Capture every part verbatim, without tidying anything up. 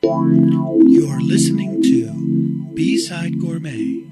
You're listening to B-Side Gourmet.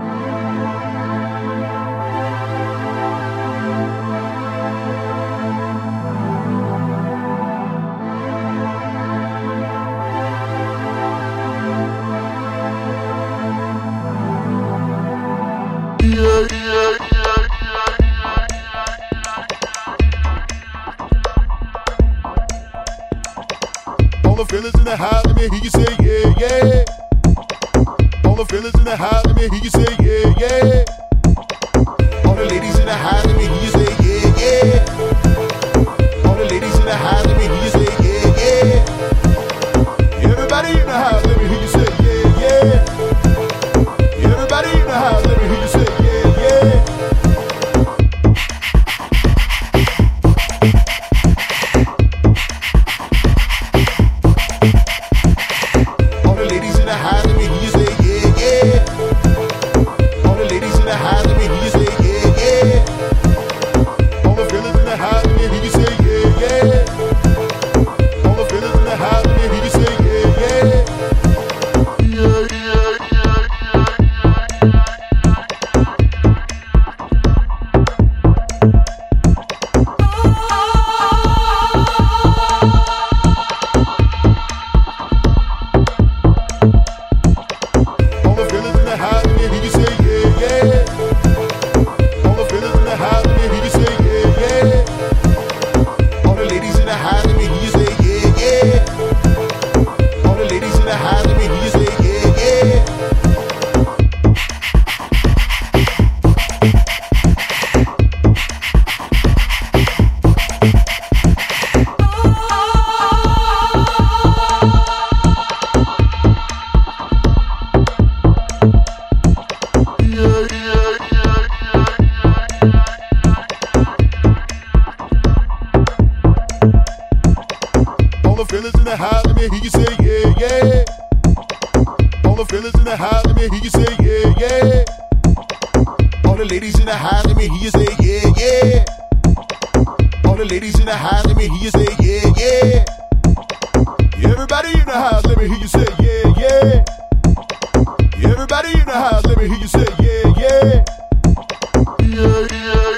All the fellas in the house, let me hear you say yeah, yeah. All the fellas in the house, let me hear you say yeah, yeah. All the ladies in the house, let me hear you say yeah, yeah. All the ladies in the house, let me hear you say yeah, yeah. Everybody in the house, let me hear you say yeah, yeah. Everybody in the house, let me hear you say yeah, yeah. All the ladies in the house, let me hear you say yeah, yeah. All the ladies in the house, let me hear you say yeah, yeah. All the fellas in the house, let me hear you say yeah, yeah. All the fellas in the house, let me hear you say yeah, yeah. Yeah, yeah, yeah, All the fellas in the house, let me hear you say yeah, yeah. All the fellas in the house, let me hear you say yeah, yeah. All the ladies in the house, let me hear you say yeah, yeah. All the ladies in the house, let me hear you say yeah, yeah. All the fellas in the house, let me hear you say yeah, yeah. All the fellas in the house, let me hear you say yeah, yeah. All the ladies in the house, let me hear you say yeah, yeah. All the ladies in the house, let me hear you say yeah, yeah. Everybody in the house, let me hear you say yeah, yeah. Everybody in the house, let me hear you say yeah, yeah. Yeah, yeah, yeah.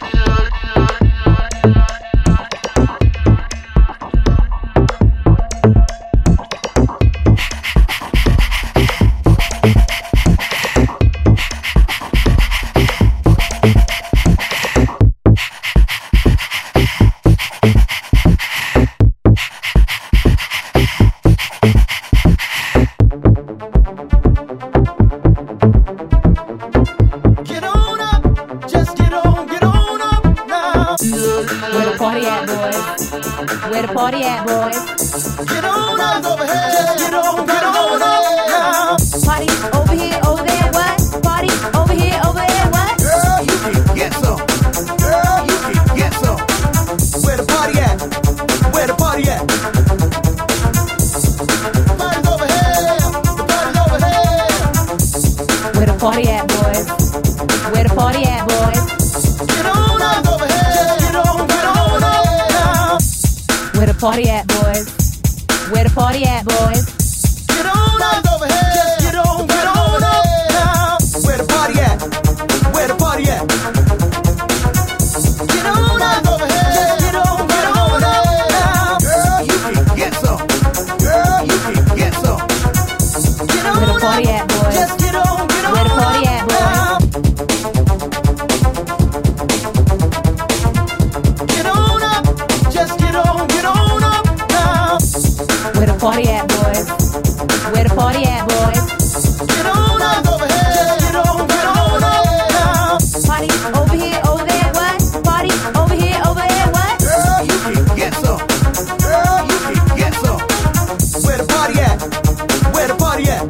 Get on up, just get on, get on up now. Where the party at, boys? Where the party at, boys? Get on up over here, just get on, get on up now. Party over here, over there, what? Party over here, over there, what? Girl, you can get some. Girl, you can get some. Where the party at? Where the party at? The party's over here. The party's over here. Where the party at, boys? Where the party at, boys? Get on up over here, just get on, get on up now. Where the party at, boys? Where the party at, boys? Get on up over here, just get on, get on up now. Where the party at? Where the party at? Get on up over here, just get on, get on up now. Girl, you can get some. Girl, you can get some. Get on Where the party up, at, boys? just get on, get on Where the party at, boys? now. Get on up, just get on, get on up now. Where the party at, boys? Where the party at, boys? Get on up over here, just get on, get on up now. Party over here, over there, what? Party over here, over there, what? Girl, you can get some. Girl, you can get some. Where the party at? Where the party at?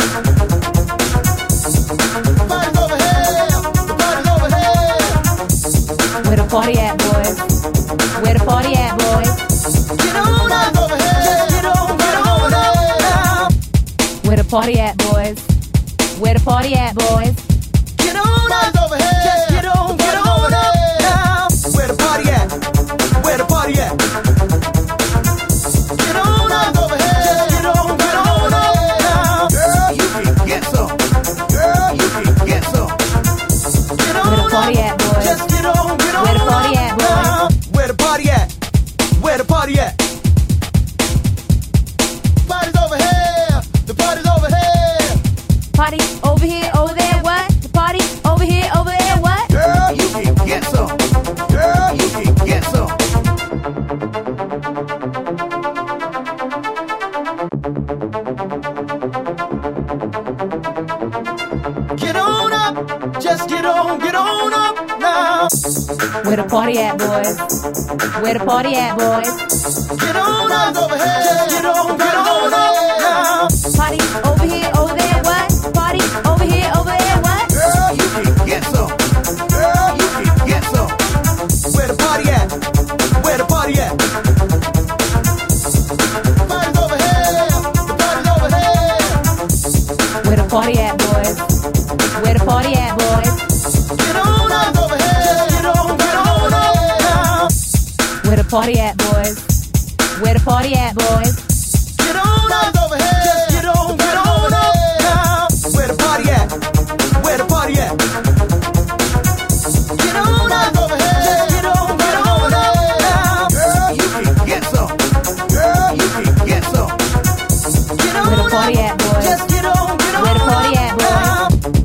The party's over here. The party's over here. Where the party at, boys? Where the party at, boys? Get on up over here. Just get on, get on up now. Where the party at, boys? Where the party at, boys? Get on up over here. Just get on, get on up now. Where the party at? Where the party at? Get on up over here. Just get on, get on up now. Where the party at, boys? Where the party at, boys? Get on up over here. Just get on, get on up now. Party over here, over there, what? Party over here, over there, what? Girl, you can get some. Girl, you can get some. Where the party at? Where the party at? Party's over here. The party's over here. Where the party at, boys? Where the party at, boys? Get on up over here. Just get on, get on up now. Where the party at, boys? Where the party at, boys? Get on up over here. Just get on, get on up now. Where the party at? Where the party at? Get on up over here. Just get on, get on up now. Girl, you can get some. Girl, you can get some. Get on Where the party up. at, boys? Just get on, get on Where the party at, boys? now.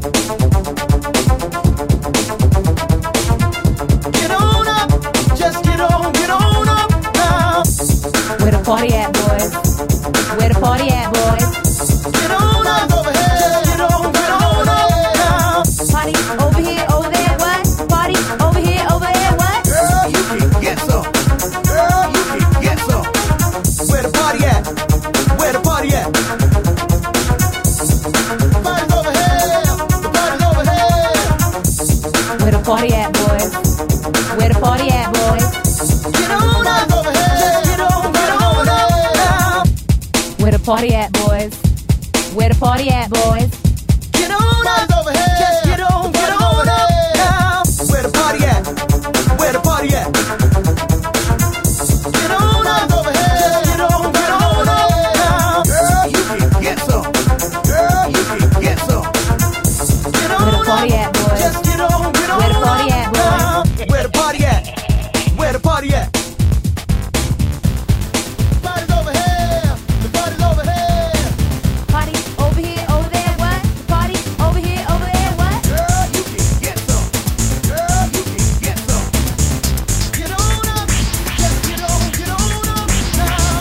Get on up. Just get on, get on up now. Where the party at, boys? Where the party at, boys? Get on up over here. Just get on, get on up now. Party over here, over there, what? Party over here, over there, what? Girl, you can get some. Girl, you can get some. Where the party at? Where the party at? Party's over here. The party's over here. Where the party at, boys? Where the party at, boys? Get on up over here. Just get on, get on up now. Where the party at, boys? Where the party at, boys? Get on up over here. Just get on, get on up now. Where the party at? Where the party at? Get on up over here. Just get on, get on up now. Girl, you can get some. Girl, you can get some. Get on Where the party up. at, boys? Just get on, get on Where the party up at, boys? now. Where the party at? Where the party at? Party's over here. The party's over here. Party over here, over there, what? Party over here, over there, what? Girl, you can get some. Girl, you can get some. Get on up. Just get on, get on up now.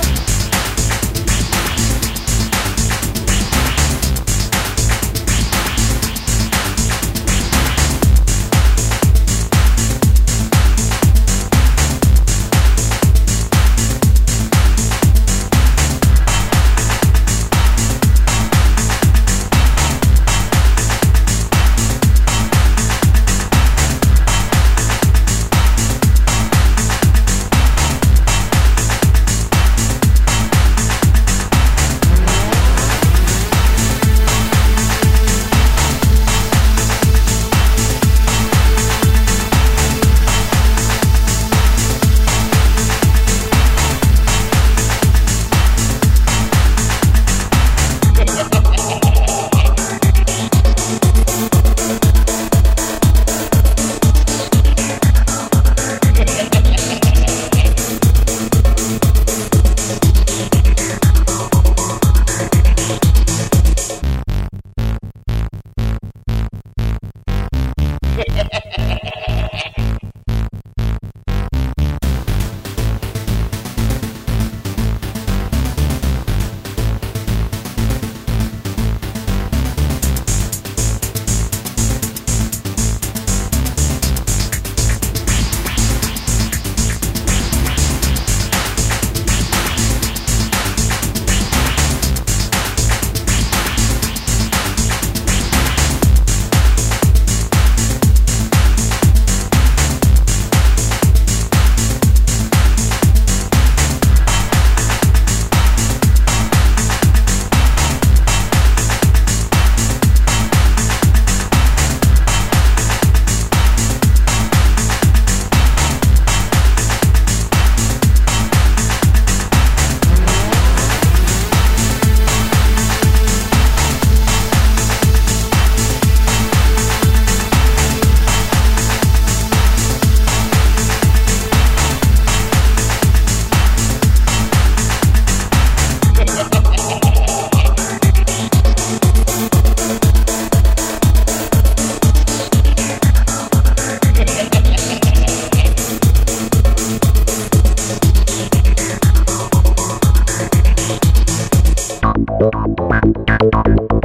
Thank you.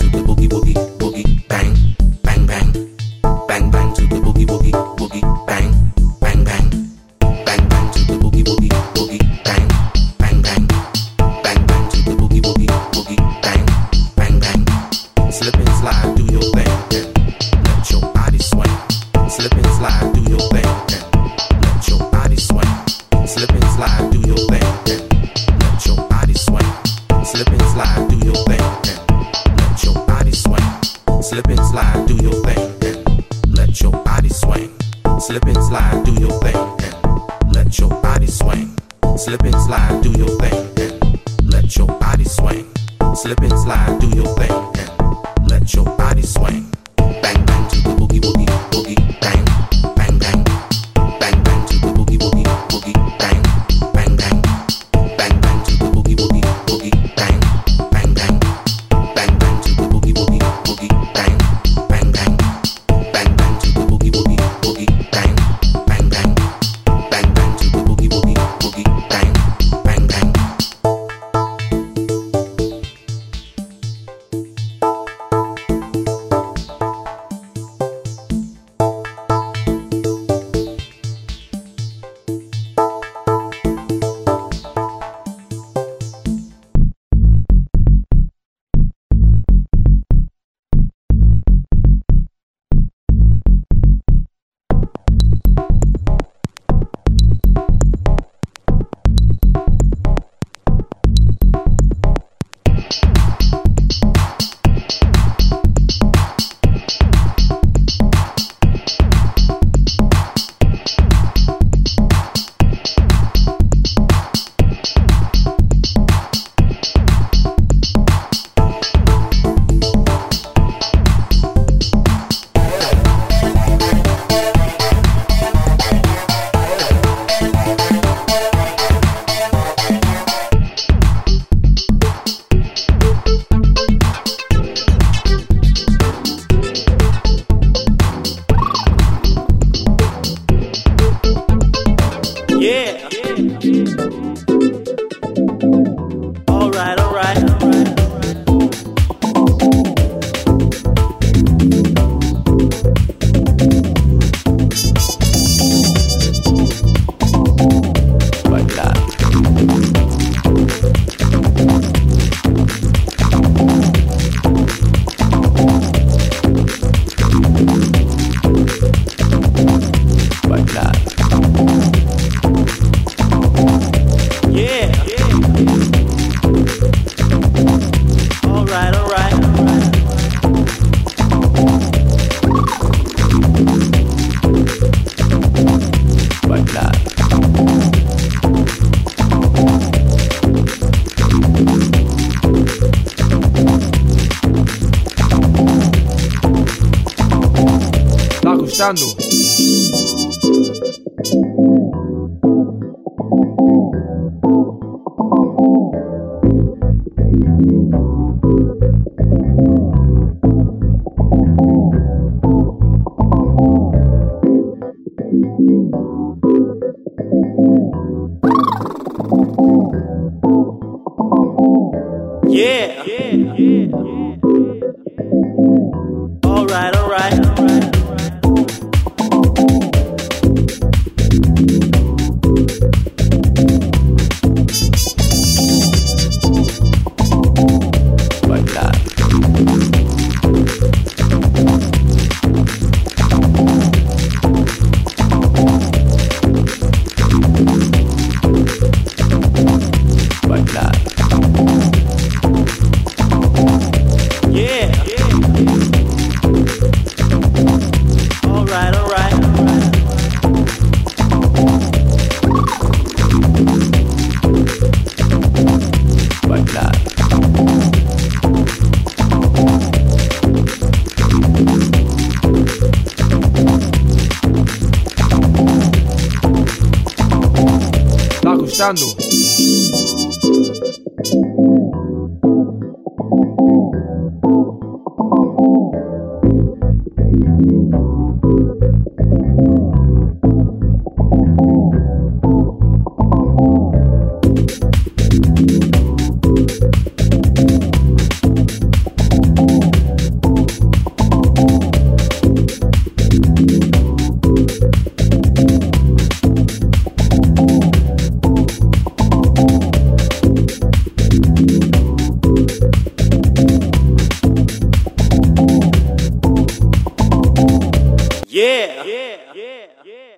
to the boogie woogie woogie bang, bang bang, bang bang to the boogie woogie woogie bang, bang bang, bang bang to the boogie woogie woogie bang, bang bang, bang bang to the boogie woogie woogie bang, bang bang. Slip and slide, do your thing, and let your body swing. Slip and slide, do your thing, and let your body swing. Slip and slide, do your thing, and let your body swing. Slip and slide, do your thing, and let your body swing. Slip and slide, do your thing, and let your body swing. Slip and slide, do your thing, and let your body swing. Slip and slide, do your thing, and let your body swing. Slip and slide, do your thing, and let your body swing. Bang bang to the boogie woogie boogie bang, bang bang, bang bang to the boogie woogie boogie bang, bang bang, bang bang to the boogie woogie boogie bang, bang bang, bang bang to the boogie woogie boogie bang, bang bang, bang bang to the boogie woogie boogie bang, bang bang, bang bang to the boogie woogie boogie bang, bang bang. Gustando. Yeah. Yeah. Yeah. All right. All right. All right. Gustando. Yeah. Yeah. Yeah. Yeah.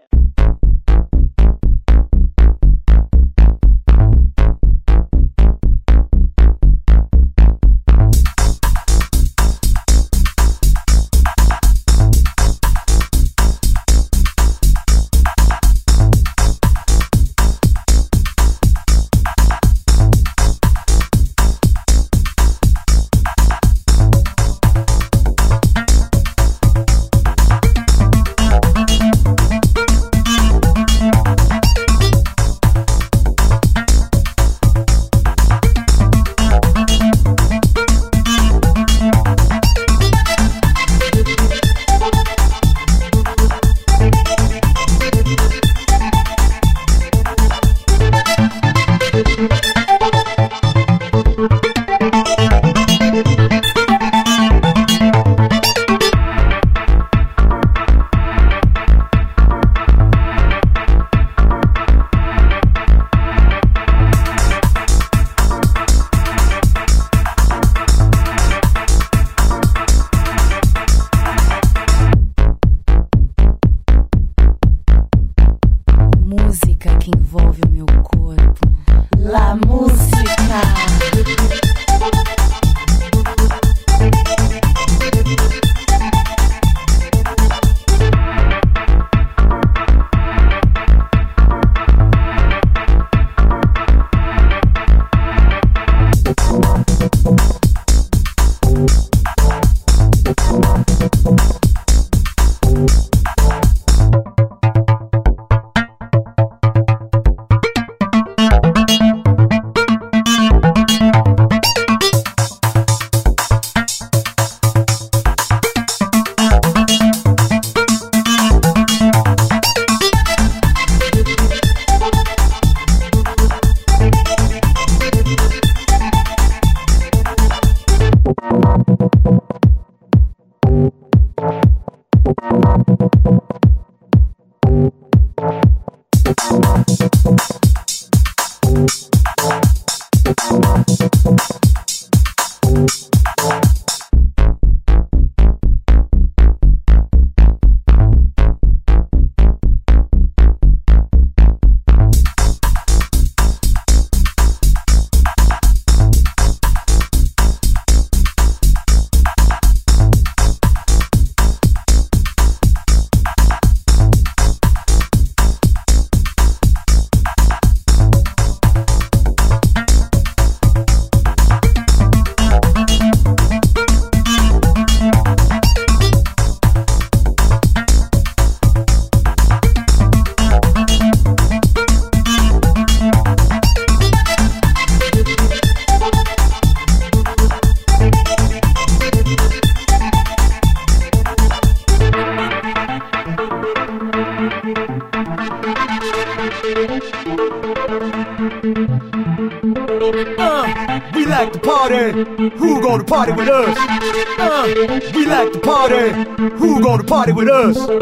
like to party? Who gonna party with us? Uh, we like to party. Who gonna party with us? Uh,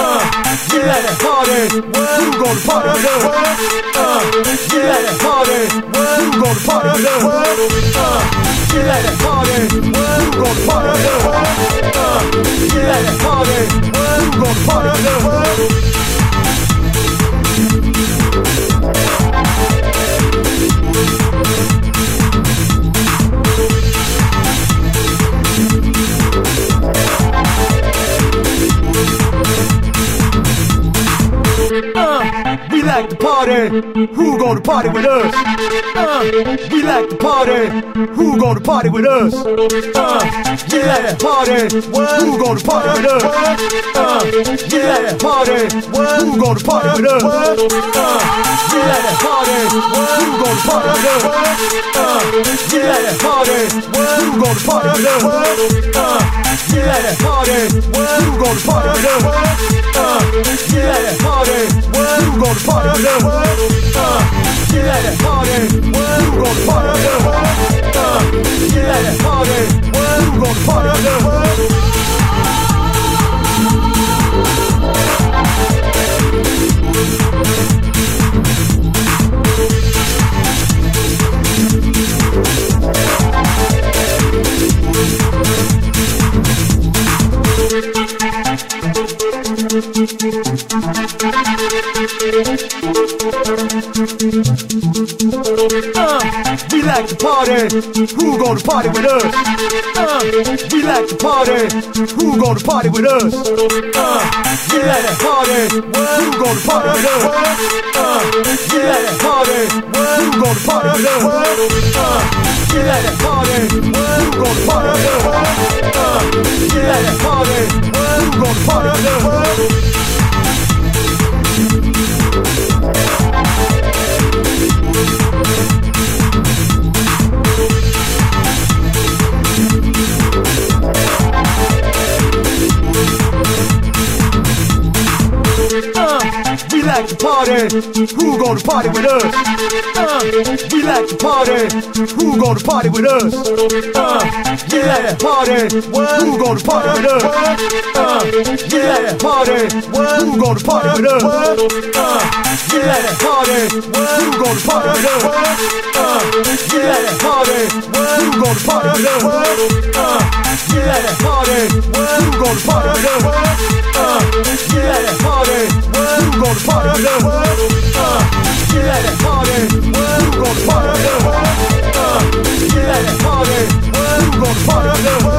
we like to party. Who gonna party with us? Uh, we like to party. Who gonna party with us? Uh, we like to party. Who gonna party with us? Uh, we like to party. Who gonna party with us? Uh, we like to party. Who gonna party with us? Uh, we like to party. Who gonna party with us? Uh, we like to party. Who gonna party with us? Uh, we like to party. Who gonna party with us? Uh, we like to party. Who gonna party with us? Uh, we like to party. Who gonna party with us? Uh, we like to party. Who gonna party with us? Uh, we like to party. Who gonna party with us? Uh, we like to party. Who gonna party with us? Uh, we like to party. Who gonna party with us? like to party. Who gonna party with us? Uh, we like to party. Who gonna party with us? Uh, we like to party. Who gonna party with us? Uh, we like to party. Who gonna party with us? Uh, we like to party. Who gonna party with us? Uh, we like to party. Who gonna party with us? Uh, we like to party. Who gonna party with us? Uh, we like to party. Who gonna party with us? Uh, we like to party. Who gonna party with us? Uh, we like to party. Who gonna party with us? Uh, we like to party. Who gonna party with us? Uh, we like to party. Who gonna party with us? Uh, we like to party. Who gonna party with us? Uh, we like to party. Who gonna party with us? Uh, we like to party. Who gonna party with us? Uh, we like to party. Who gonna party with us?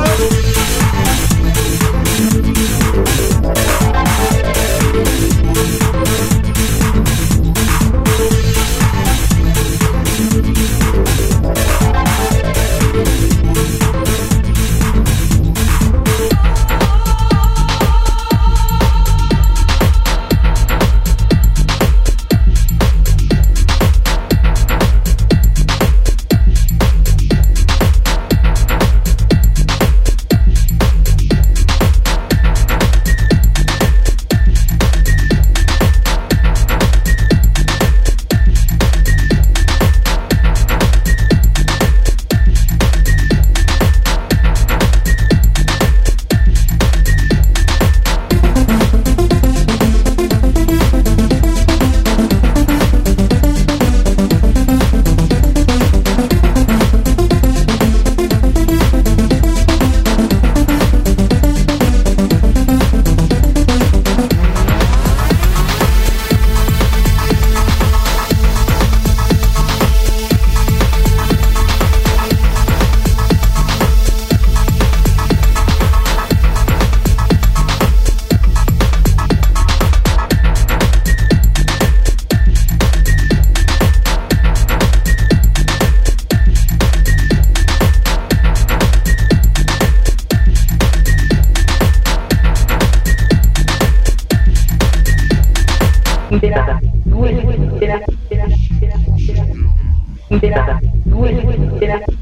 Due,